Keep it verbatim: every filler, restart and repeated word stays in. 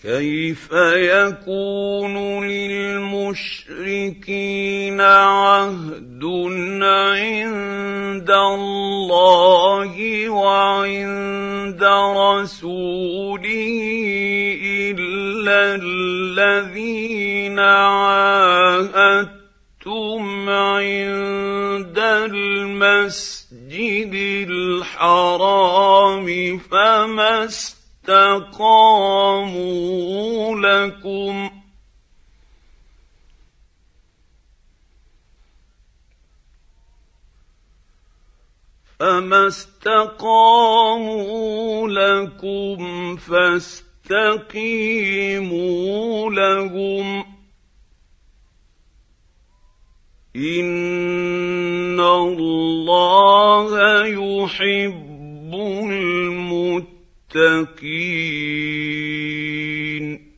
كيف يكون للمشركين عهد عند الله وعند رسوله إلا الذين عاهدتم عند المسجد الحرام فما استقاموا لكم فما استقاموا لكم فاستقيموا لهم إن الله يحب المتقين